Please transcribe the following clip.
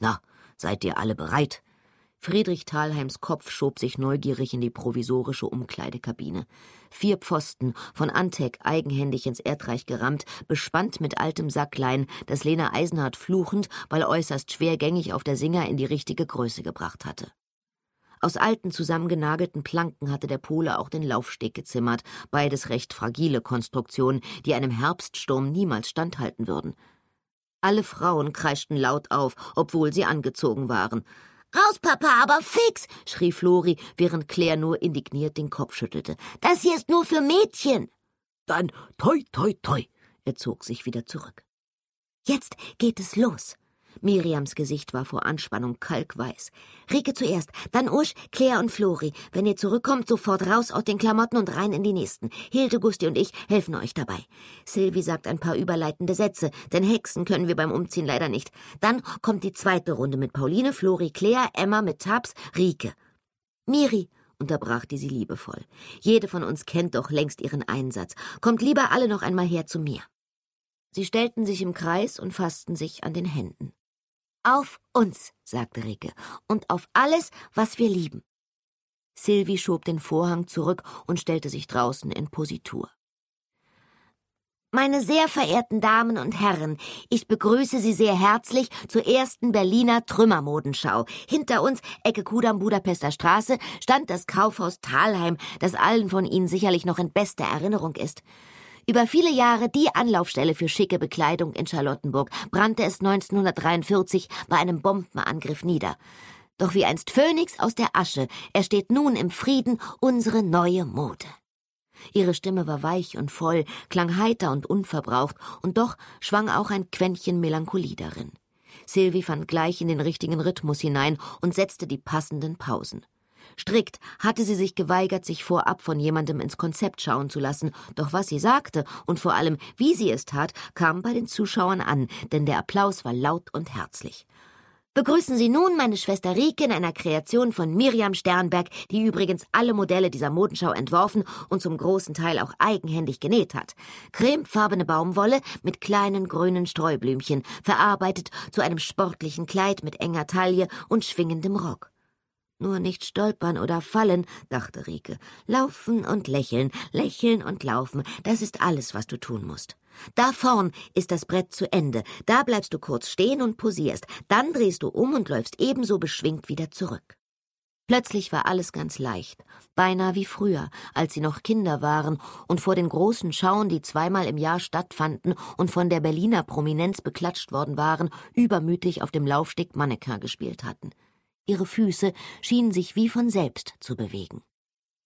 »Na, seid ihr alle bereit?« Friedrich Thalheims Kopf schob sich neugierig in die provisorische Umkleidekabine. 4 Pfosten, von Antec eigenhändig ins Erdreich gerammt, bespannt mit altem Sacklein, das Lena Eisenhardt fluchend, weil äußerst schwergängig auf der Singer in die richtige Größe gebracht hatte. Aus alten, zusammengenagelten Planken hatte der Pole auch den Laufsteg gezimmert, beides recht fragile Konstruktionen, die einem Herbststurm niemals standhalten würden. Alle Frauen kreischten laut auf, obwohl sie angezogen waren. »Raus, Papa, aber fix«, schrie Flori, während Claire nur indigniert den Kopf schüttelte. »Das hier ist nur für Mädchen.« »Dann toi, toi, toi«, er zog sich wieder zurück. »Jetzt geht es los.« Miriams Gesicht war vor Anspannung kalkweiß. »Rike zuerst, dann Usch, Claire und Flori. Wenn ihr zurückkommt, sofort raus aus den Klamotten und rein in die nächsten. Hilde, Gusti und ich helfen euch dabei. Sylvie sagt ein paar überleitende Sätze, denn Hexen können wir beim Umziehen leider nicht. Dann kommt die zweite Runde mit Pauline, Flori, Claire, Emma mit Tabs, Rike.« »Miri«, unterbrach die sie liebevoll, »jede von uns kennt doch längst ihren Einsatz. Kommt lieber alle noch einmal her zu mir.« Sie stellten sich im Kreis und fassten sich an den Händen. »Auf uns«, sagte Rike, »und auf alles, was wir lieben.« Sylvie schob den Vorhang zurück und stellte sich draußen in Positur. »Meine sehr verehrten Damen und Herren, ich begrüße Sie sehr herzlich zur ersten Berliner Trümmermodenschau. Hinter uns, Ecke Kudamm, Budapester Straße, stand das Kaufhaus Thalheim, das allen von Ihnen sicherlich noch in bester Erinnerung ist. Über viele Jahre die Anlaufstelle für schicke Bekleidung in Charlottenburg, brannte es 1943 bei einem Bombenangriff nieder. Doch wie einst Phönix aus der Asche ersteht nun im Frieden unsere neue Mode.« Ihre Stimme war weich und voll, klang heiter und unverbraucht, und doch schwang auch ein Quäntchen Melancholie darin. Sylvie fand gleich in den richtigen Rhythmus hinein und setzte die passenden Pausen. Strikt hatte sie sich geweigert, sich vorab von jemandem ins Konzept schauen zu lassen, doch was sie sagte und vor allem, wie sie es tat, kam bei den Zuschauern an, denn der Applaus war laut und herzlich. »Begrüßen Sie nun meine Schwester Rike in einer Kreation von Miriam Sternberg, die übrigens alle Modelle dieser Modenschau entworfen und zum großen Teil auch eigenhändig genäht hat. Cremefarbene Baumwolle mit kleinen grünen Streublümchen, verarbeitet zu einem sportlichen Kleid mit enger Taille und schwingendem Rock.« »Nur nicht stolpern oder fallen«, dachte Rike. »Laufen und lächeln, lächeln und laufen, das ist alles, was du tun musst. Da vorn ist das Brett zu Ende, da bleibst du kurz stehen und posierst, dann drehst du um und läufst ebenso beschwingt wieder zurück.« Plötzlich war alles ganz leicht, beinahe wie früher, als sie noch Kinder waren und vor den großen Schauen, die zweimal im Jahr stattfanden und von der Berliner Prominenz beklatscht worden waren, übermütig auf dem Laufsteg Mannequin gespielt hatten. Ihre Füße schienen sich wie von selbst zu bewegen.